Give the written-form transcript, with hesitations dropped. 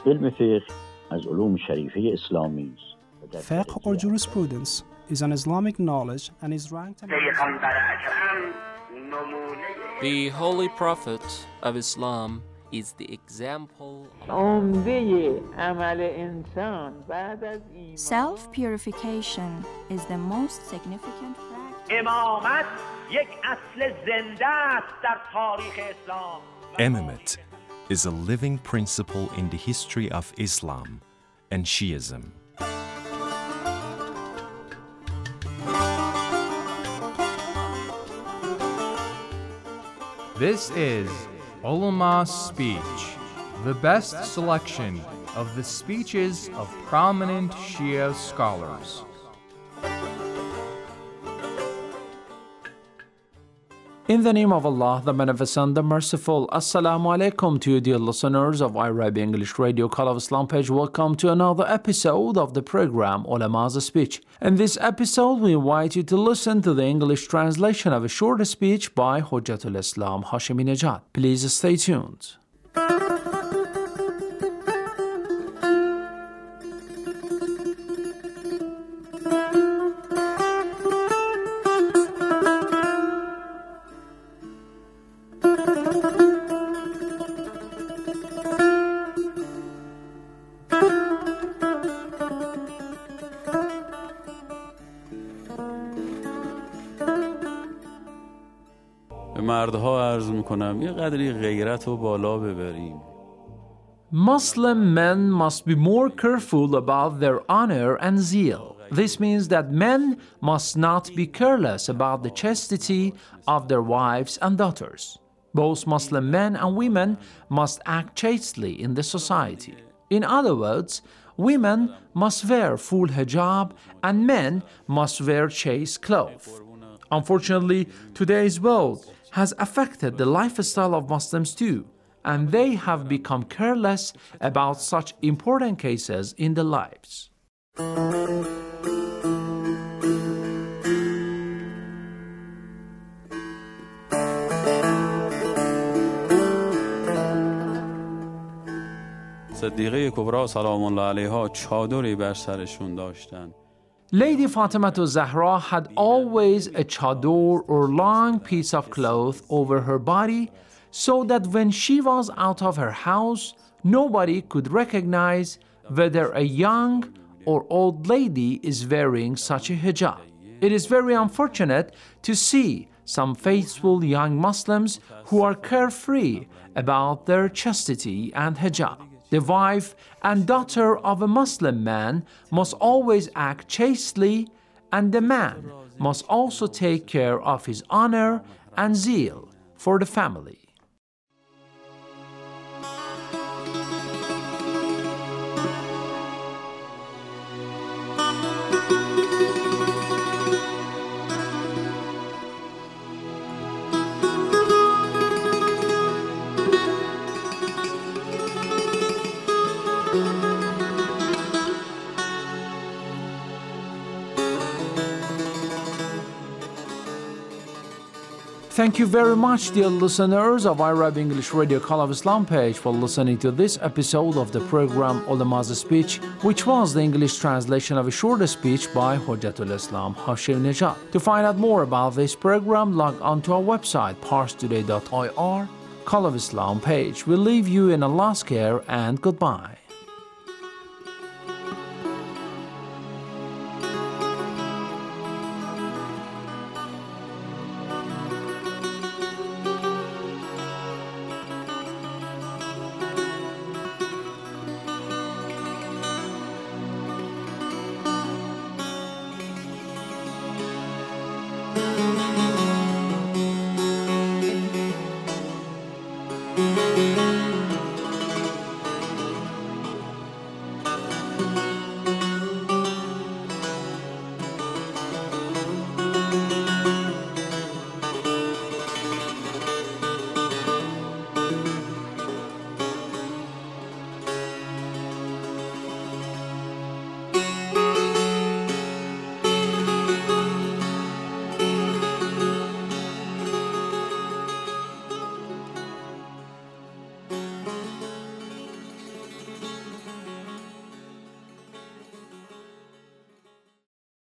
علم فقه از علوم شریفه اسلامی است. Fiqh or jurisprudence is an Islamic knowledge and is ranked The Holy Prophet of Islam is the example Self-purification is the most significant practice. Imamate is a living principle in the history of Islam and Shiism. This is Ulama's Speech, the best selection of the speeches of prominent Shia scholars. In the name of Allah, the Beneficent, the Merciful, Assalamu alaikum to you, dear listeners of iRabi English Radio Call of Islam page. Welcome to another episode of the program Ulama's Speech. In this episode, we invite you to listen to the English translation of a short speech by Hujjatul Islam Hashemi Nejad. Please stay tuned. مردها عرض میکنم یه قدری غیرت رو بالا ببریم. Muslim men must be more careful about their honor and zeal. This means that men must not be careless about the chastity of their wives and daughters. Both Muslim men and women must act chastely in the society. In other words, women must wear full hijab and men must wear chaste clothes. Unfortunately, today's world has affected the lifestyle of Muslims too, and they have become careless about such important cases in their lives. صدیقه کبرا سلام الله علیها چادری بر سرشون داشتن. Lady Fatima Zahra had always a chador or long piece of cloth over her body so that when she was out of her house, nobody could recognize whether a young or old lady is wearing such a hijab. It is very unfortunate to see some faithful young Muslims who are carefree about their chastity and hijab. The wife and daughter of a Muslim man must always act chastely, and the man must also take care of his honor and zeal for the family. Thank you very much, dear listeners of iRabi English Radio Call of Islam page, for listening to this episode of the program Ulama's Speech, which was the English translation of a short speech by Hujjatul Islam Hashemi Nejad. To find out more about this program, log on to our website, parstoday.ir, Call of Islam page. We leave you in Allah's care and goodbye.